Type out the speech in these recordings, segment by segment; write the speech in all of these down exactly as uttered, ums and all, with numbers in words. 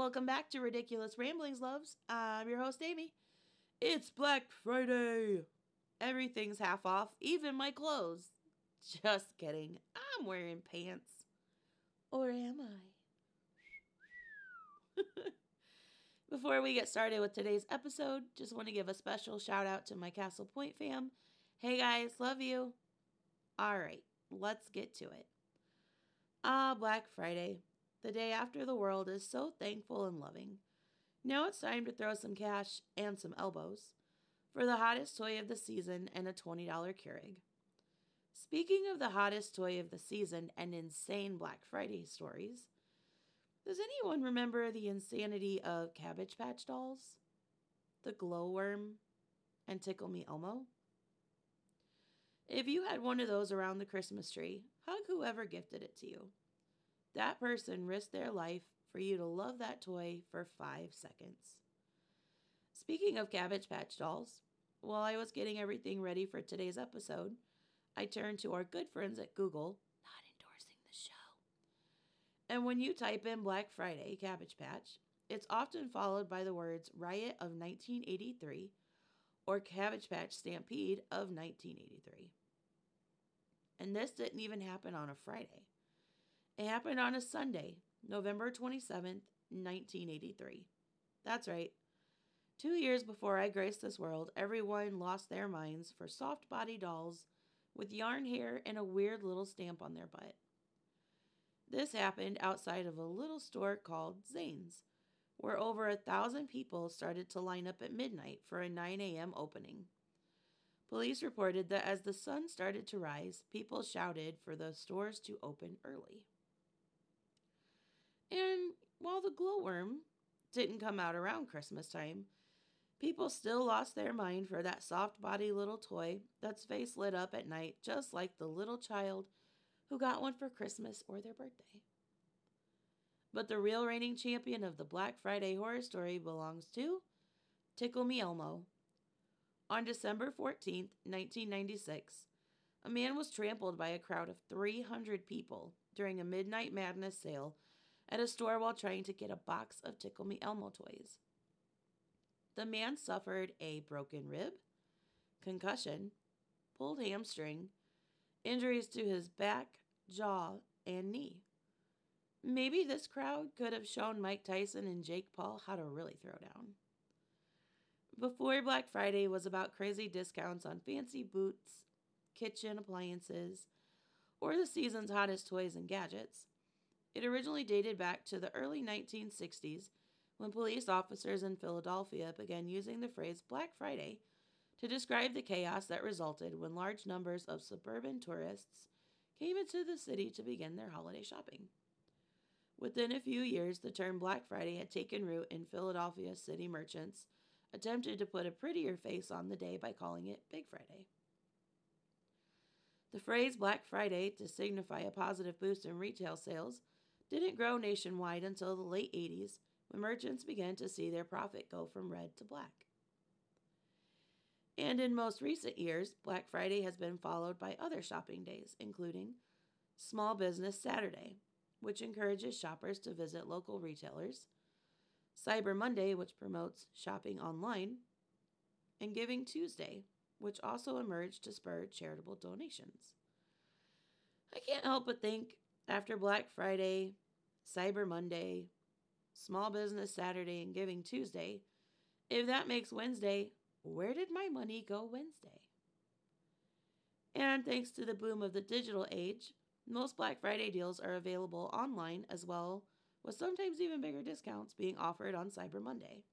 Welcome back to Ridiculous Ramblings, loves. I'm your host, Amy. It's Black Friday. Everything's half off, even my clothes. Just kidding. I'm wearing pants. Or am I? Before we get started with today's episode, just want to give a special shout out to my Castle Point fam. Hey guys, love you. Alright, let's get to it. Ah, Black Friday. The day after the world is so thankful and loving. Now it's time to throw some cash and some elbows for the hottest toy of the season and a twenty dollars Keurig. Speaking of the hottest toy of the season and insane Black Friday stories, does anyone remember the insanity of Cabbage Patch Dolls, the Glowworm, and Tickle Me Elmo? If you had one of those around the Christmas tree, hug whoever gifted it to you. That person risked their life for you to love that toy for five seconds. Speaking of Cabbage Patch Dolls, while I was getting everything ready for today's episode, I turned to our good friends at Google, not endorsing the show. And when you type in Black Friday Cabbage Patch, it's often followed by the words Riot of nineteen eighty-three or Cabbage Patch Stampede of nineteen eighty-three. And this didn't even happen on a Friday. It happened on a Sunday, November twenty-seventh, nineteen eighty-three. That's right. Two years before I graced this world, everyone lost their minds for soft body dolls with yarn hair and a weird little stamp on their butt. This happened outside of a little store called Zane's, where over a thousand people started to line up at midnight for a nine a.m. opening. Police reported that as the sun started to rise, people shouted for the stores to open early. And while the glowworm didn't come out around Christmas time, people still lost their mind for that soft-body little toy that's face lit up at night just like the little child who got one for Christmas or their birthday. But the real reigning champion of the Black Friday horror story belongs to Tickle Me Elmo. On December fourteenth, nineteen ninety-six, a man was trampled by a crowd of three hundred people during a Midnight Madness sale at a store while trying to get a box of Tickle Me Elmo toys. The man suffered a broken rib, concussion, pulled hamstring, injuries to his back, jaw, and knee. Maybe this crowd could have shown Mike Tyson and Jake Paul how to really throw down. Before Black Friday was about crazy discounts on fancy boots, kitchen appliances, or the season's hottest toys and gadgets, it originally dated back to the early nineteen sixties when police officers in Philadelphia began using the phrase Black Friday to describe the chaos that resulted when large numbers of suburban tourists came into the city to begin their holiday shopping. Within a few years, the term Black Friday had taken root in Philadelphia city merchants attempted to put a prettier face on the day by calling it Big Friday. The phrase Black Friday, to signify a positive boost in retail sales, didn't grow nationwide until the late eighties, when merchants began to see their profit go from red to black. And in most recent years, Black Friday has been followed by other shopping days, including Small Business Saturday, which encourages shoppers to visit local retailers, Cyber Monday, which promotes shopping online, and Giving Tuesday, which also emerged to spur charitable donations. I can't help but think, after Black Friday, Cyber Monday, Small Business Saturday, and Giving Tuesday, if that makes Wednesday, where did my money go Wednesday? And thanks to the boom of the digital age, most Black Friday deals are available online as well, with sometimes even bigger discounts being offered on Cyber Monday.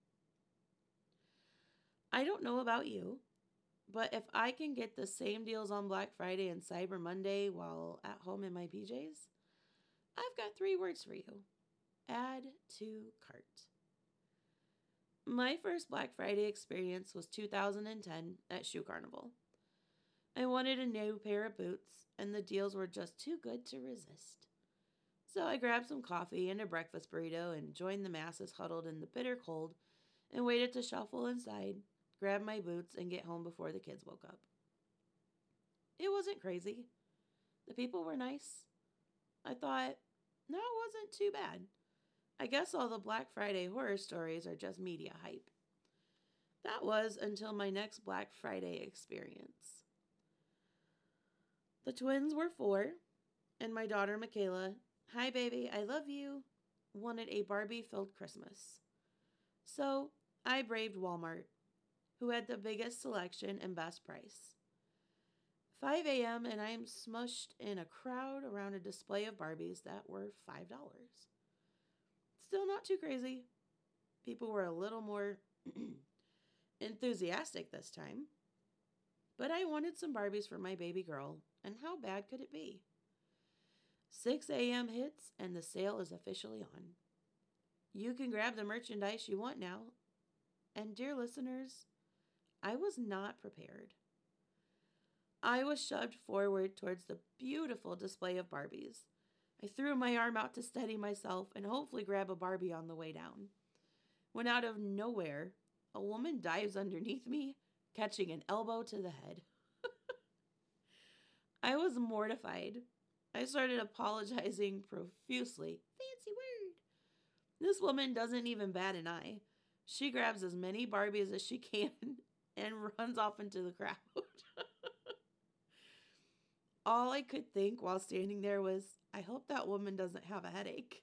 I don't know about you, but if I can get the same deals on Black Friday and Cyber Monday while at home in my P Js, I've got three words for you. Add to cart. My first Black Friday experience was two thousand ten at Shoe Carnival. I wanted a new pair of boots, and the deals were just too good to resist. So I grabbed some coffee and a breakfast burrito and joined the masses huddled in the bitter cold and waited to shuffle inside, grab my boots, and get home before the kids woke up. It wasn't crazy. The people were nice. I thought, no, it wasn't too bad. I guess all the Black Friday horror stories are just media hype. That was until my next Black Friday experience. The twins were four, and my daughter Michaela, hi baby, I love you, wanted a Barbie-filled Christmas. So I braved Walmart, who had the biggest selection and best price. five a.m. and I am smushed in a crowd around a display of Barbies that were five dollars. Still not too crazy. People were a little more enthusiastic this time. But I wanted some Barbies for my baby girl, and how bad could it be? six a.m. hits, and the sale is officially on. You can grab the merchandise you want now. And dear listeners, I was not prepared. I was shoved forward towards the beautiful display of Barbies. I threw my arm out to steady myself and hopefully grab a Barbie on the way down. When out of nowhere, a woman dives underneath me, catching an elbow to the head. I was mortified. I started apologizing profusely. Fancy word. This woman doesn't even bat an eye. She grabs as many Barbies as she can and runs off into the crowd. All I could think while standing there was, I hope that woman doesn't have a headache.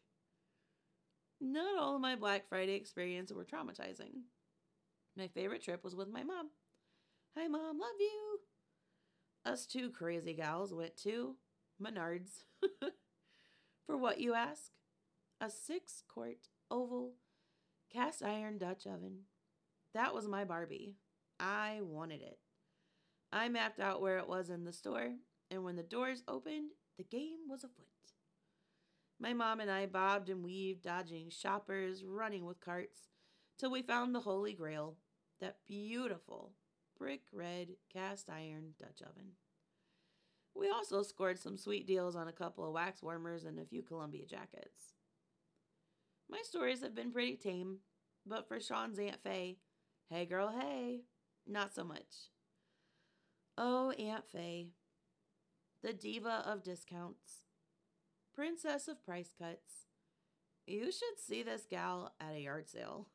Not all of my Black Friday experiences were traumatizing. My favorite trip was with my mom. Hi, Mom, love you. Us two crazy gals went to Menards. For what, you ask? A six-quart oval cast iron Dutch oven. That was my Barbie. I wanted it. I mapped out where it was in the store, and when the doors opened, the game was afoot. My mom and I bobbed and weaved, dodging shoppers, running with carts, till we found the Holy Grail, that beautiful brick red cast iron Dutch oven. We also scored some sweet deals on a couple of wax warmers and a few Columbia jackets. My stories have been pretty tame, but for Sean's Aunt Faye, hey girl, hey, not so much. Oh, Aunt Faye, the diva of discounts, princess of price cuts. You should see this gal at a yard sale.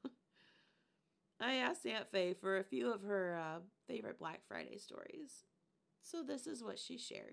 I asked Aunt Faye for a few of her uh, favorite Black Friday stories. So this is what she shared.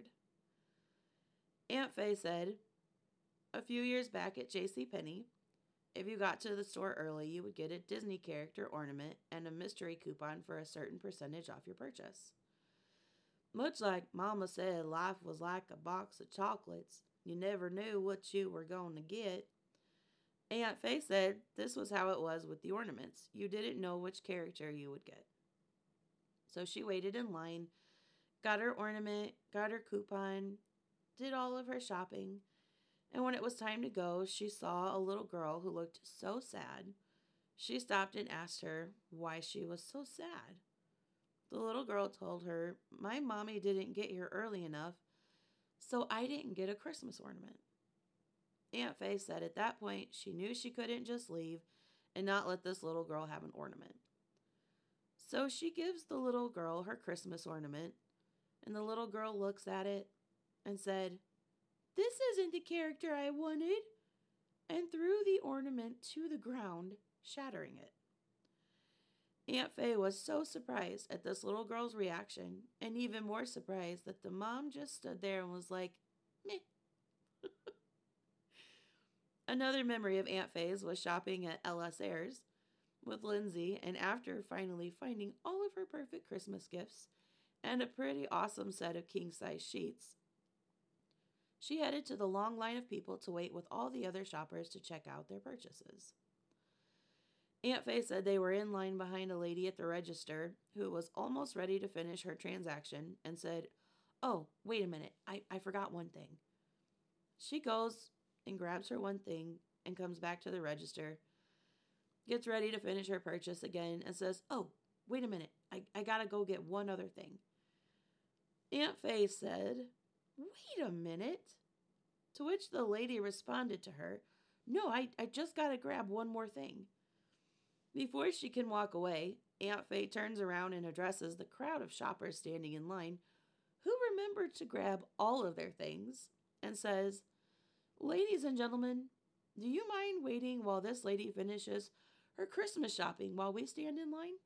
Aunt Faye said, a few years back at JCPenney, if you got to the store early, you would get a Disney character ornament and a mystery coupon for a certain percentage off your purchase. Much like Mama said, life was like a box of chocolates. You never knew what you were going to get. Aunt Faye said this was how it was with the ornaments. You didn't know which character you would get. So she waited in line, got her ornament, got her coupon, did all of her shopping, and when it was time to go, she saw a little girl who looked so sad. She stopped and asked her why she was so sad. The little girl told her, my mommy didn't get here early enough, so I didn't get a Christmas ornament. Aunt Faye said at that point she knew she couldn't just leave and not let this little girl have an ornament. So she gives the little girl her Christmas ornament, and the little girl looks at it and said, this isn't the character I wanted, and threw the ornament to the ground, shattering it. Aunt Faye was so surprised at this little girl's reaction, and even more surprised that the mom just stood there and was like, meh. Another memory of Aunt Faye's was shopping at L S Ayres with Lindsay, and after finally finding all of her perfect Christmas gifts and a pretty awesome set of king-size sheets, she headed to the long line of people to wait with all the other shoppers to check out their purchases. Aunt Faye said they were in line behind a lady at the register who was almost ready to finish her transaction and said, oh, wait a minute, I, I forgot one thing. She goes and grabs her one thing and comes back to the register, gets ready to finish her purchase again and says, oh, wait a minute, I, I gotta go get one other thing. Aunt Faye said, wait a minute, to which the lady responded to her, no, I, I just gotta grab one more thing. Before she can walk away, Aunt Faye turns around and addresses the crowd of shoppers standing in line who remembered to grab all of their things and says, ladies and gentlemen, Do you mind waiting while this lady finishes her Christmas shopping while we stand in line?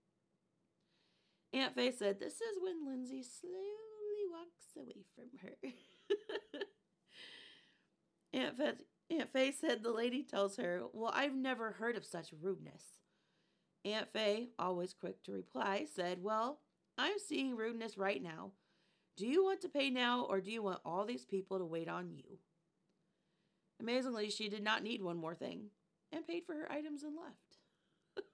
Aunt Faye said, this is when Lindsay slowly walks away from her. Aunt, Fe- Aunt Faye said the lady tells her, well, I've never heard of such rudeness. Aunt Faye, always quick to reply, said, well, I'm seeing rudeness right now. Do you want to pay now, or do you want all these people to wait on you? Amazingly, she did not need one more thing and paid for her items and left.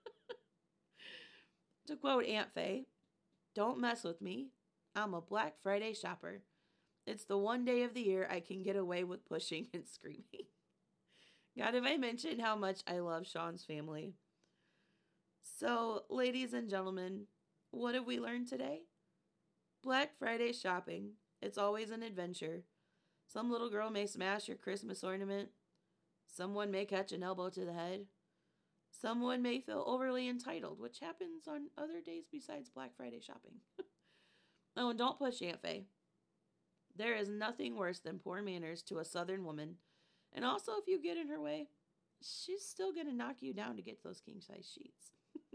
To quote Aunt Faye, don't mess with me. I'm a Black Friday shopper. It's the one day of the year I can get away with pushing and screaming. God, have I mentioned how much I love Sean's family? So, ladies and gentlemen, what have we learned today? Black Friday shopping. It's always an adventure. Some little girl may smash your Christmas ornament. Someone may catch an elbow to the head. Someone may feel overly entitled, which happens on other days besides Black Friday shopping. Oh, and don't push Aunt Faye. There is nothing worse than poor manners to a Southern woman. And also, if you get in her way, she's still going to knock you down to get those king-size sheets.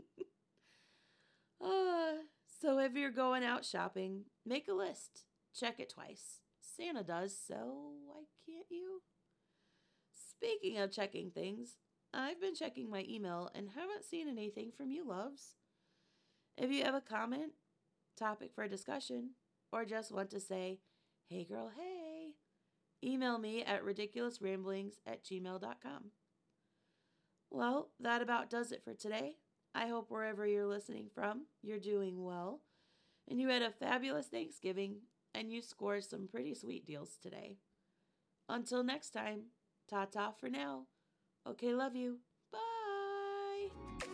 uh, so if you're going out shopping, make a list. Check it twice. Santa does, so why can't you? Speaking of checking things, I've been checking my email and haven't seen anything from you loves. If you have a comment, topic for discussion, or just want to say, hey girl, hey, email me at ridiculousramblings at gmail dot com. Well, that about does it for today. I hope wherever you're listening from, you're doing well, and you had a fabulous Thanksgiving, and you scored some pretty sweet deals today. Until next time, ta-ta for now. Okay, love you. Bye.